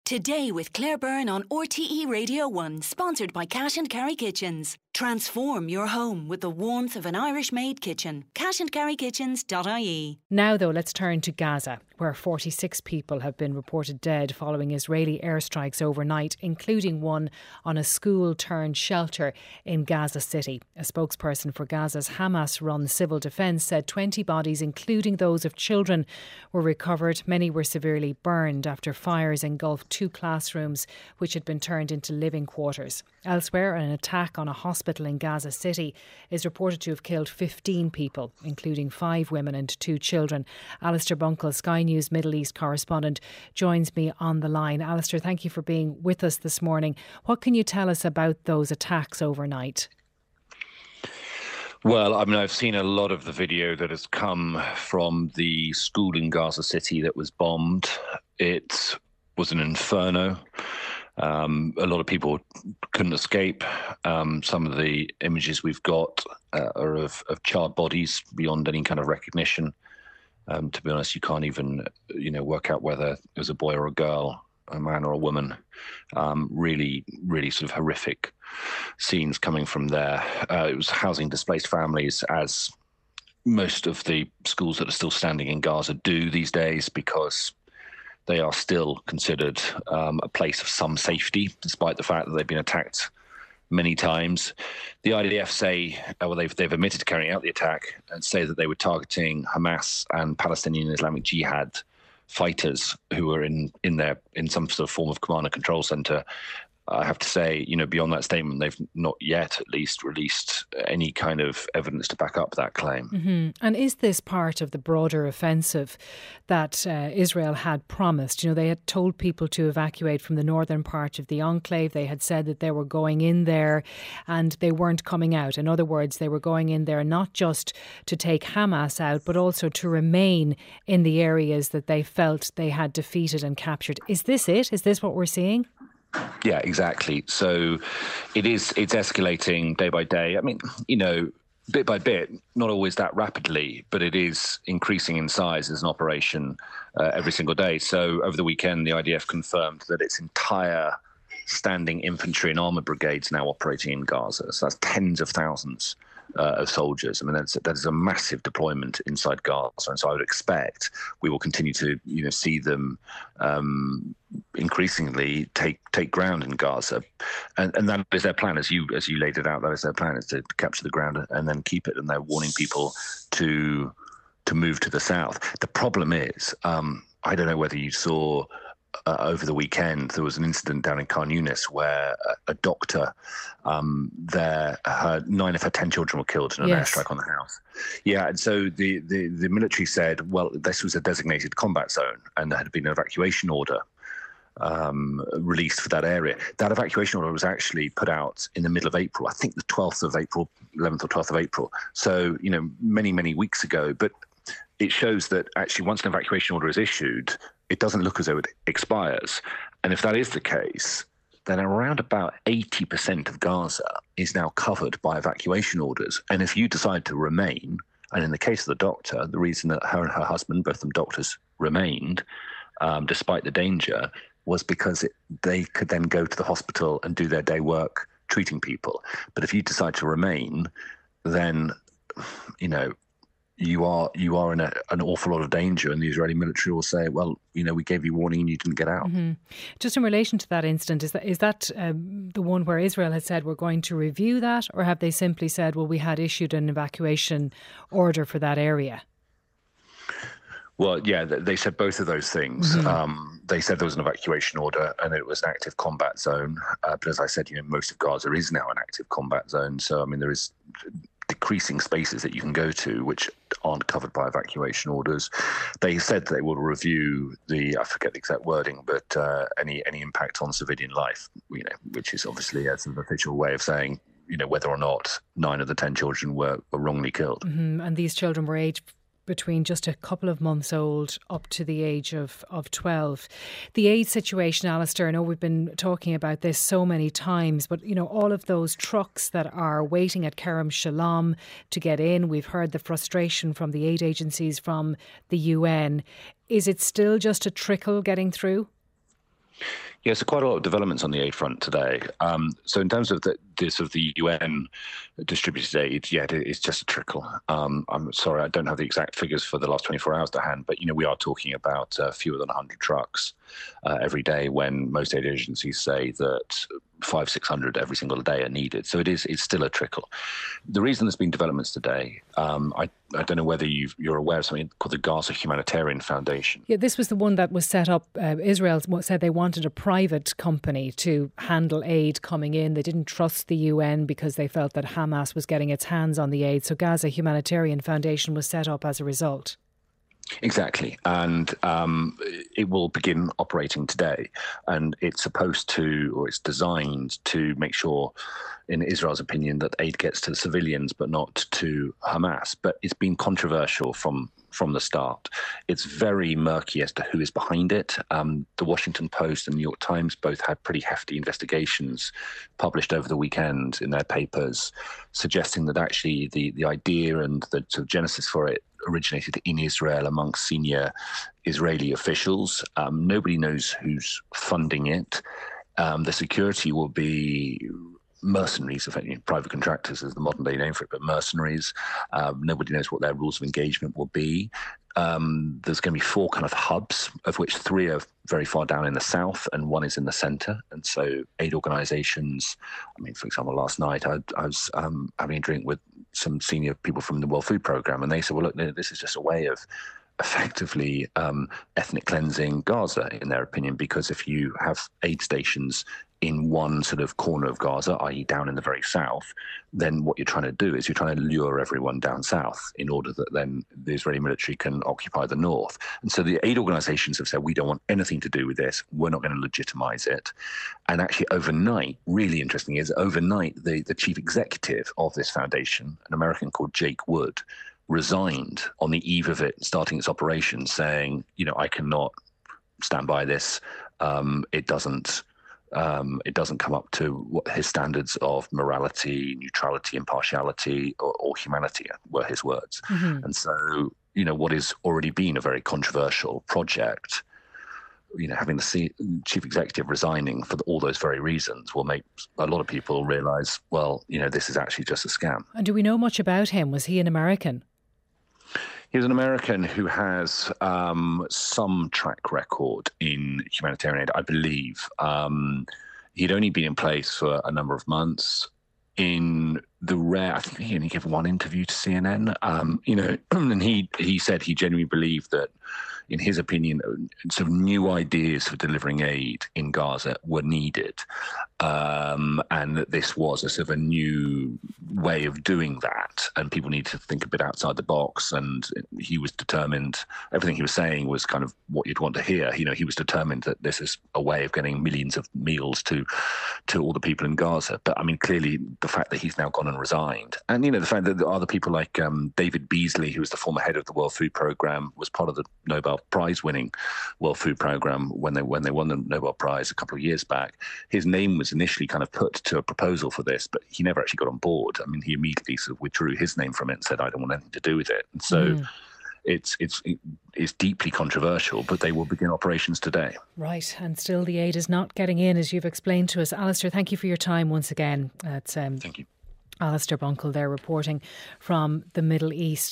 Today with Claire Byrne on RTE Radio 1, sponsored by Cash and Carry Kitchens. Transform your home with the warmth of an Irish-made kitchen. cashandcarrykitchens.ie. Now, though, let's turn to Gaza, where 46 people have been reported dead following Israeli airstrikes overnight, including one on a school-turned-shelter in Gaza City. A spokesperson for Gaza's Hamas-run civil defence said 20 bodies, including those of children, were recovered. Many were severely burned after fires engulfed 2 classrooms, which had been turned into living quarters. Elsewhere, an attack on a hospital in Gaza City is reported to have killed 15 people, including 5 women and 2 children. Alistair Bunkle, Sky News Middle East correspondent, joins me on the line. Alistair, thank you for being with us this morning. What can you tell us about those attacks overnight? Well, I mean, I've seen a lot of the video that has come from the school in Gaza City that was bombed. It was an inferno. A lot of people couldn't escape. Some of the images we've got are of charred bodies beyond any kind of recognition. To be honest, you can't even, work out whether it was a boy or a girl, a man or a woman. Really, really sort of horrific scenes coming from there. It was housing displaced families, as most of the schools that are still standing in Gaza do these days, because they are still considered a place of some safety, despite the fact that they've been attacked many times. The IDF say, they've admitted to carrying out the attack and say that they were targeting Hamas and Palestinian Islamic Jihad fighters who were in some sort of form of command and control center. I have to say, beyond that statement, they've not yet at least released any kind of evidence to back up that claim. Mm-hmm. And is this part of the broader offensive that Israel had promised? They had told people to evacuate from the northern part of the enclave. They had said that they were going in there and they weren't coming out. In other words, they were going in there not just to take Hamas out, but also to remain in the areas that they felt they had defeated and captured. Is this it? Is this what we're seeing? Yeah, exactly. So it's escalating day by day. I mean, bit by bit, not always that rapidly, but it is increasing in size as an operation every single day. So over the weekend, the IDF confirmed that its entire standing infantry and armour brigades now operating in Gaza. So that's tens of thousands of soldiers. I mean, that is a massive deployment inside Gaza, and so I would expect we will continue to see them increasingly take ground in Gaza, and that is their plan, as you laid it out. That is their plan, is to capture the ground and then keep it. And they're warning people to move to the south. The problem is, I don't know whether you saw. Over the weekend, there was an incident down in Khan Yunis where a doctor, 9 of her 10 children were killed in an airstrike on the house. Yeah, and so the military said, well, this was a designated combat zone, and there had been an evacuation order released for that area. That evacuation order was actually put out in the middle of April, I think the 12th of April, 11th or 12th of April. So, many, many weeks ago. But it shows that actually once an evacuation order is issued, it doesn't look as though it expires. And if that is the case, then around about 80% of Gaza is now covered by evacuation orders. And if you decide to remain, and in the case of the doctor, the reason that her and her husband, both of them doctors, remained, despite the danger, was because they could then go to the hospital and do their day work treating people. But if you decide to remain, then, you are in an awful lot of danger, and the Israeli military will say, well, we gave you warning and you didn't get out. Mm-hmm. Just in relation to that incident, is that the one where Israel had said we're going to review that, or have they simply said, well, we had issued an evacuation order for that area? Well, yeah, they said both of those things. Mm-hmm. They said there was an evacuation order and it was an active combat zone. But as I said, most of Gaza is now an active combat zone. So, I mean, there is decreasing spaces that you can go to which aren't covered by evacuation orders. They said they will review I forget the exact wording, but any impact on civilian life, which is obviously as an official way of saying, whether or not 9 of the 10 children were wrongly killed. Mm-hmm. And these children were aged between just a couple of months old up to the age of 12. The aid situation, Alistair, I know we've been talking about this so many times, but, all of those trucks that are waiting at Kerem Shalom to get in, we've heard the frustration from the aid agencies, from the UN. Is it still just a trickle getting through? Yeah, so quite a lot of developments on the aid front today. So in terms of the UN distributed aid, yeah, it's just a trickle. I'm sorry, I don't have the exact figures for the last 24 hours to hand, but we are talking about fewer than 100 trucks every day, when most aid agencies say that 500-600 every single day are needed. So it's still a trickle. The reason there's been developments today, I don't know whether you're aware of something called the Gaza Humanitarian Foundation. Yeah, this was the one that was set up. Israel said they wanted a private company to handle aid coming in. They didn't trust the UN because they felt that Hamas was getting its hands on the aid. So Gaza Humanitarian Foundation was set up as a result. Exactly. And it will begin operating today. And it's supposed to, or it's designed to make sure, in Israel's opinion, that aid gets to the civilians, but not to Hamas. But it's been controversial from the start. It's very murky as to who is behind it. The Washington Post and New York Times both had pretty hefty investigations published over the weekend in their papers, suggesting that actually the idea and the sort of genesis for it originated in Israel amongst senior Israeli officials. Nobody knows who's funding it. The security will be mercenaries, effectively private contractors is the modern day name for it, but mercenaries. Nobody knows what their rules of engagement will be. There's going to be 4 kind of hubs, of which 3 are very far down in the south and 1 is in the center. And so aid organizations, for example, last night I was having a drink with some senior people from the World Food Programme, and they said, well, look, this is just a way of effectively ethnic cleansing Gaza, in their opinion, because if you have aid stations in one sort of corner of Gaza, i.e. down in the very south, then what you're trying to do is you're trying to lure everyone down south in order that then the Israeli military can occupy the north. And so the aid organizations have said, we don't want anything to do with this. We're not going to legitimize it. And actually overnight, really interesting is overnight, the chief executive of this foundation, an American called Jake Wood, resigned on the eve of it starting its operation, saying, I cannot stand by this. It doesn't come up to what his standards of morality, neutrality, impartiality, or humanity were his words. Mm-hmm. And so, what has already been a very controversial project, having the chief executive resigning for all those very reasons will make a lot of people realize, well, this is actually just a scam. And do we know much about him? Was he an American? He was an American who has some track record in humanitarian aid, I believe. He'd only been in place for a number of months. In the rare, I think he only gave one interview to CNN, and he said he genuinely believed that, in his opinion, sort of new ideas for delivering aid in Gaza were needed, and that this was a sort of a new way of doing that, and people need to think a bit outside the box. And he was determined. Everything he was saying was kind of what you'd want to hear. He was determined that this is a way of getting millions of meals to all the people in Gaza. But clearly, the fact that he's now gone and resigned, and the fact that there are other people like David Beasley, who was the former head of the World Food Programme, was part of the Nobel Prize-winning World Food Programme when they won the Nobel Prize a couple of years back. His name was initially kind of put to a proposal for this, but he never actually got on board. He immediately sort of withdrew his name from it and said, I don't want anything to do with it. And so it's deeply controversial, but they will begin operations today. Right, and still the aid is not getting in, as you've explained to us. Alistair, thank you for your time once again. Thank you. Alistair Bunkle there reporting from the Middle East.